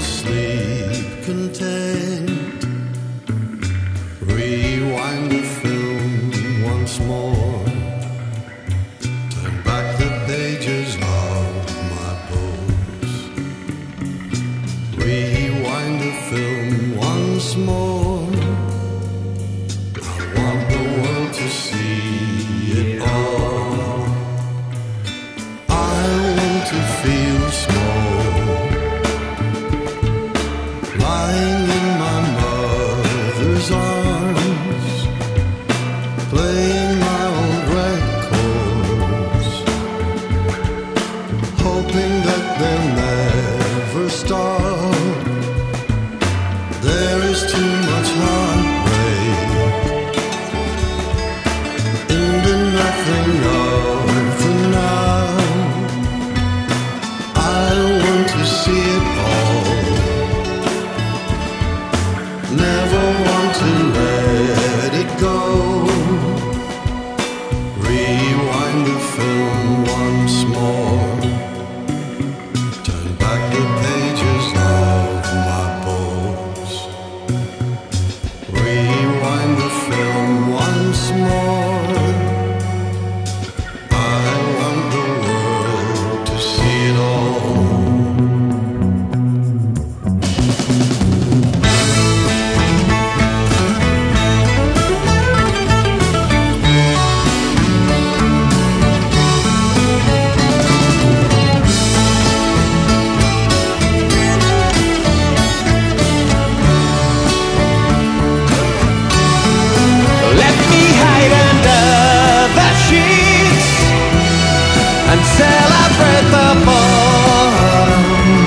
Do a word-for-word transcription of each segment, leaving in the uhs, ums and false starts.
asleep content. Rewind the film once more. Turn back the pages of my books. Rewind the film once more. I want the world to see it all. I want to feel small, lying in my mother's arms, playing my old records, hoping that they'll never stop. There is too much heartbreak in the nothing of the now. I want to see it all, never want to let it go. Rewind the film once more. Turn back the pages of my books. Rewind the film once more. I want the world to see it all. Let me hide under the sheets and celebrate the bottom.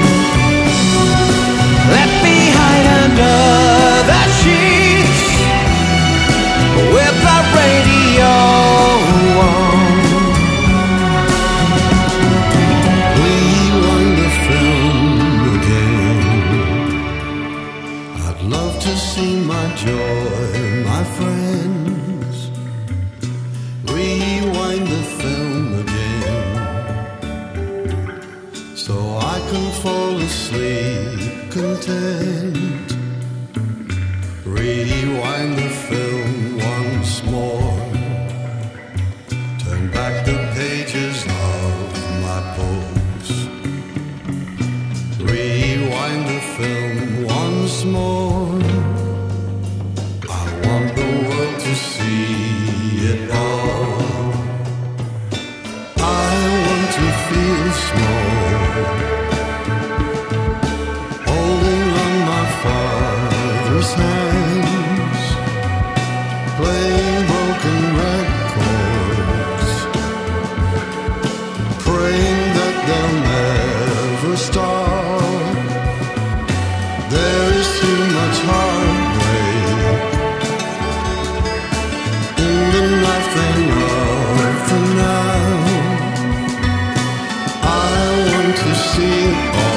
Let me hide under the sheets with the radio on. Rewind the film again. I'd love to see my joy, my friends. Rewind the film again, so I can fall asleep content. Rewind the film once more. Turn back the pages of my books. Rewind the film once more. I want the world to see it all. I want to feel small, holding on my father's hands, playing broken records, praying that they'll never stop. There is too much heartbreak in the nothing of the now. I want to see it all.